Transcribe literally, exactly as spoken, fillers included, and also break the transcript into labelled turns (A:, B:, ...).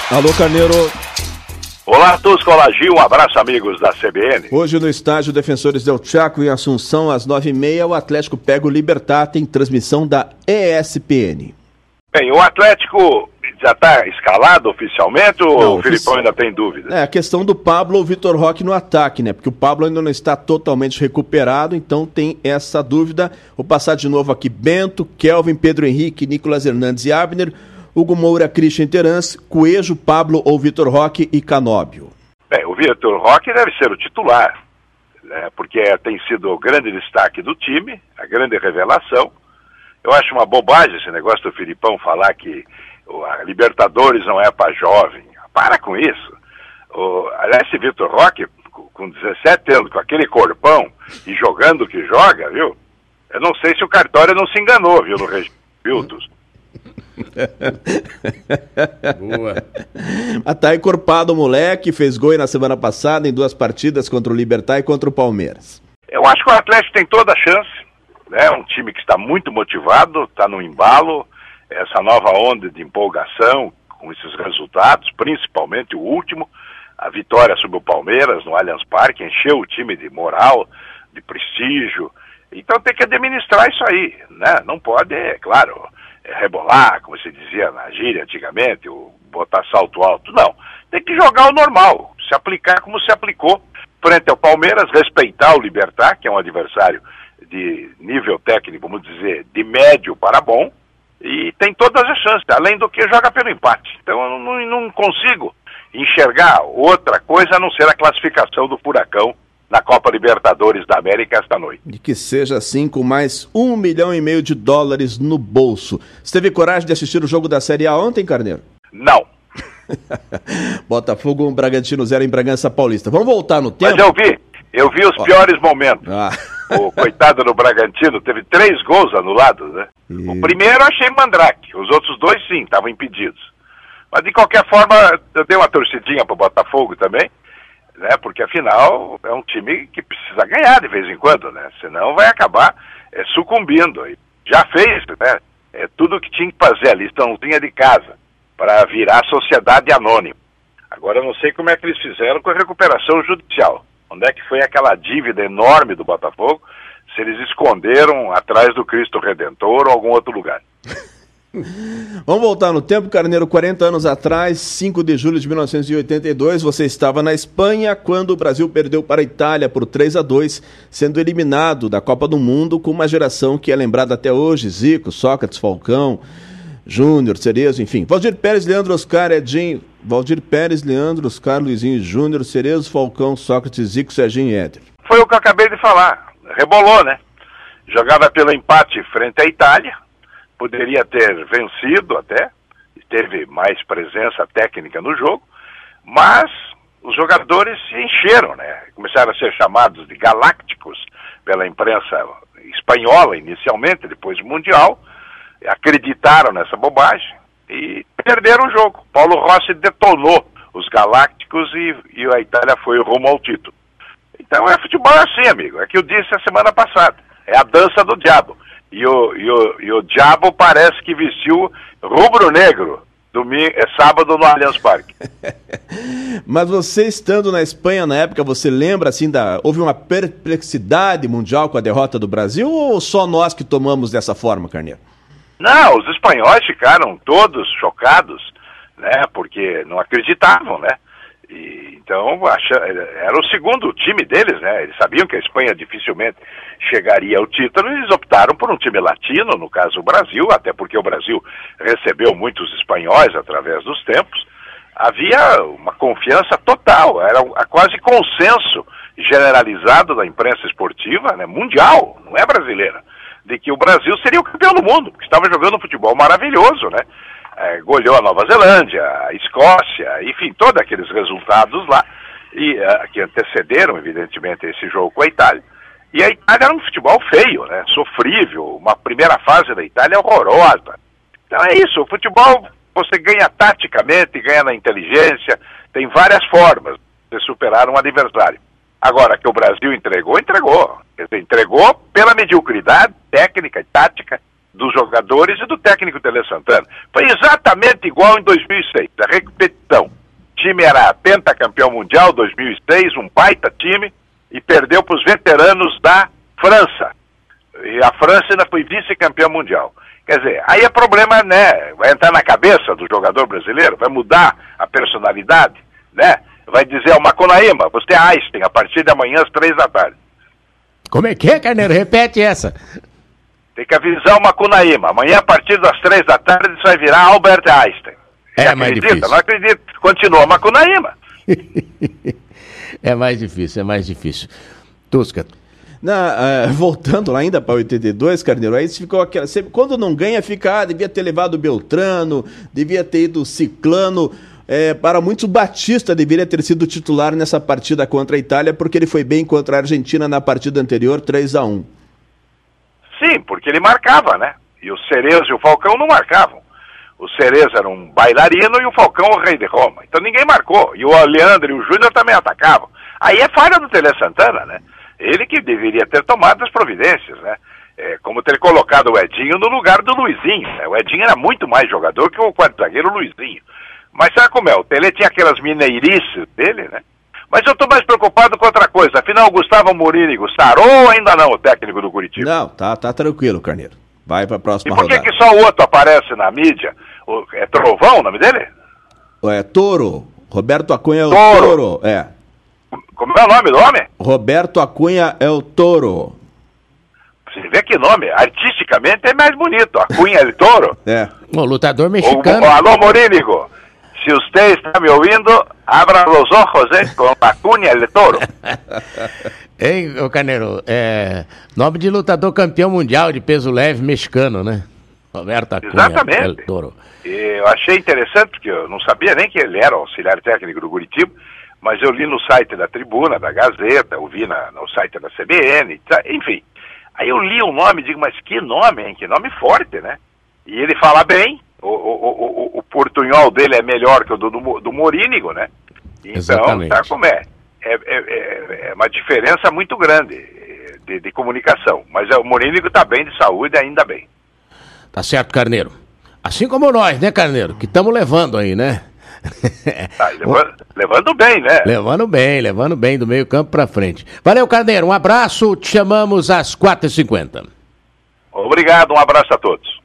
A: Alô, Carneiro.
B: Olá a todos, olá Gil, um abraço amigos da C B N.
A: Hoje no estádio Defensores del Chaco, em Assunção, às nove e meia, o Atlético pega o Libertad, tem transmissão da E S P N.
B: Bem, o Atlético já está escalado oficialmente ou não, o Filipão ainda tem dúvidas?
A: É, a questão do Pablo ou Vitor Roque no ataque, né? Porque o Pablo ainda não está totalmente recuperado, então tem essa dúvida. Vou passar de novo aqui: Bento, Kelvin, Pedro Henrique, Nicolas Hernandes e Abner, Hugo Moura, Christian Terans, Coelho, Pablo ou Vitor Roque e Canóbio.
B: Bem, o Vitor Roque deve ser o titular, né? Porque tem sido o grande destaque do time, a grande revelação. Eu acho uma bobagem esse negócio do Filipão falar que a Libertadores não é para jovem. Para com isso. O, aliás, esse Vitor Roque, com dezessete anos, com aquele corpão e jogando o que joga, viu? Eu não sei se o cartório não se enganou, viu, no registro.
A: Boa. Mas tá encorpado o moleque, fez gol na semana passada em duas partidas contra o Libertad e contra o Palmeiras.
B: Eu acho que o Atlético tem toda a chance, né? Um time que está muito motivado, está no embalo, essa nova onda de empolgação com esses resultados, principalmente o último, a vitória sobre o Palmeiras no Allianz Parque, encheu o time de moral, de prestígio. Então tem que administrar isso aí, né? Não pode, é claro, rebolar, como se dizia na gíria antigamente, ou botar salto alto. Não, tem que jogar o normal, se aplicar como se aplicou frente ao Palmeiras, respeitar o Libertad, que é um adversário de nível técnico, vamos dizer, de médio para bom, e tem todas as chances, além do que joga pelo empate. Então eu não, não consigo enxergar outra coisa a não ser a classificação do Furacão na Copa Libertadores da América esta noite.
A: E que seja assim, com mais um milhão e meio de dólares no bolso. Você teve coragem de assistir o jogo da Série A ontem, Carneiro?
B: Não.
A: Botafogo um Bragantino zero em Bragança Paulista. Vamos voltar no tempo?
B: Mas eu vi, eu vi os
A: Ó.
B: piores momentos.
A: Ah.
B: O coitado do Bragantino teve três gols anulados, né? E... O primeiro eu achei mandrake, os outros dois sim, estavam impedidos. Mas de qualquer forma, eu dei uma torcidinha pro Botafogo também, né? Porque afinal é um time que precisa ganhar de vez em quando, né? Senão vai acabar é, sucumbindo. Já fez, né? É tudo que tinha que fazer, a listãozinha de casa, para virar sociedade anônima. Agora eu não sei como é que eles fizeram com a recuperação judicial. Onde é que foi aquela dívida enorme do Botafogo, se eles esconderam atrás do Cristo Redentor ou algum outro lugar.
A: Vamos voltar no tempo, Carneiro. quarenta anos atrás, cinco de julho de mil novecentos e oitenta e dois, você estava na Espanha quando o Brasil perdeu para a Itália por três a dois, sendo eliminado da Copa do Mundo com uma geração que é lembrada até hoje: Zico, Sócrates, Falcão, Júnior, Cerezo, enfim. Valdir Pérez, Leandro, Oscar, Edinho, Valdir Pérez, Leandro, Oscar, Luizinho, Júnior, Cerezo, Falcão, Sócrates, Zico, Serginho e Éder.
B: Foi o que eu acabei de falar. Rebolou, né? Jogava pelo empate frente à Itália, poderia ter vencido até, teve mais presença técnica no jogo, mas os jogadores se encheram, né? Começaram a ser chamados de galácticos pela imprensa espanhola inicialmente, depois mundial, acreditaram nessa bobagem e perderam o jogo. Paulo Rossi detonou os galácticos e, e a Itália foi rumo ao título. Então é futebol assim, amigo, é que eu disse a semana passada, é a dança do diabo. E o, e o, e o diabo parece que vestiu rubro-negro domingo, é sábado no Allianz Parque.
A: Mas você estando na Espanha na época, você lembra assim, da, houve uma perplexidade mundial com a derrota do Brasil ou só nós que tomamos dessa forma, Carneiro?
B: Não, os espanhóis ficaram todos chocados, né, porque não acreditavam, né, e, então acha, era o segundo time deles, né, eles sabiam que a Espanha dificilmente chegaria ao título e eles optaram por um time latino, no caso o Brasil, até porque o Brasil recebeu muitos espanhóis através dos tempos. Havia uma confiança total, era quase consenso generalizado da imprensa esportiva, né, mundial, não é brasileira, de que o Brasil seria o campeão do mundo, porque estava jogando um futebol maravilhoso, né? É, goleou a Nova Zelândia, a Escócia, enfim, todos aqueles resultados lá, e, uh, que antecederam, evidentemente, esse jogo com a Itália. E a Itália era um futebol feio, né? Sofrível, uma primeira fase da Itália horrorosa. Então é isso, o futebol você ganha taticamente, ganha na inteligência, tem várias formas de superar um adversário. Agora, que o Brasil entregou, entregou. Quer dizer, entregou pela mediocridade técnica e tática dos jogadores e do técnico Tele Santana. Foi exatamente igual em dois mil e seis, a repetição. time era pentacampeão mundial, dois mil e seis, um baita time, e perdeu para os veteranos da França. E a França ainda foi vice-campeã mundial. Quer dizer, aí é problema, né? Vai entrar na cabeça do jogador brasileiro, vai mudar a personalidade, né? Vai dizer ao Macunaíma, você é Einstein, a partir de amanhã às três da tarde.
C: Como é que é, Carneiro? Repete essa.
B: Tem que avisar o Macunaíma, amanhã a partir das três da tarde isso vai virar Albert Einstein. Você
C: é mais
B: acredita?
C: difícil.
B: Não acredito. Continua Macunaíma.
C: É mais difícil, é mais difícil. Tusca.
A: Na, uh, voltando lá ainda para oitenta e dois, Carneiro, aí ficou aquela. Sempre, quando não ganha, fica, ah, devia ter levado o Beltrano, devia ter ido o Ciclano. É, para muitos, o Batista deveria ter sido titular nessa partida contra a Itália, porque ele foi bem contra a Argentina na partida anterior, três a um.
B: Sim, porque ele marcava, né? E o Cerezo e o Falcão não marcavam. O Cerezo era um bailarino e o Falcão o rei de Roma. Então ninguém marcou. E o Leandro e o Júnior também atacavam. Aí é falha do Tele Santana, né? Ele que deveria ter tomado as providências, né? É, como ter colocado o Edinho no lugar do Luizinho, né? O Edinho era muito mais jogador que o quarto zagueiro Luizinho. Mas sabe como é? O Tele tinha aquelas mineirices dele, né? Mas eu estou mais preocupado com outra coisa. Afinal, o Gustavo Morínigo sarou ou ainda não, o técnico do Curitiba?
A: Não, tá, tá tranquilo, Carneiro. Vai para a próxima
B: rodada. E por que,
A: rodada.
B: que só o outro aparece na mídia? O, é Trovão o nome dele?
A: É Toro. Roberto Acunha é o
B: Toro.
A: Toro. É.
B: Como é o nome do homem?
A: Roberto Acunha é o Toro.
B: Você vê que nome, artisticamente é mais bonito. Acunha El Toro.
A: É.
C: O lutador mexicano.
B: O, o, alô, Morínigo. Se você está me ouvindo, abra os olhos, hein, com Acunha El Toro.
C: Hein, ô Carneiro, é nome de lutador campeão mundial de peso leve mexicano, né? Roberto Acunha
B: Exatamente.
C: El Toro.
B: E eu achei interessante, porque eu não sabia nem que ele era auxiliar técnico do Curitiba, mas eu li no site da Tribuna, da Gazeta, eu vi na, no site da C B N, enfim. Aí eu li o nome e digo, mas que nome, hein? Que nome forte, né? E ele fala bem, o, o, o, o portunhol dele é melhor que o do, do, do Morínigo, né? Então,
C: exatamente.
B: Tá como é. É, é, é uma diferença muito grande de, de comunicação. Mas o Morínigo está bem de saúde, ainda bem.
C: Tá certo, Carneiro. Assim como nós, né, Carneiro? Que estamos levando aí, né?
B: Tá, levando, levando bem, né?
C: Levando bem, levando bem do meio campo pra frente. Valeu, Carneiro. Um abraço. Te chamamos às quatro e cinquenta.
B: Obrigado, um abraço a todos.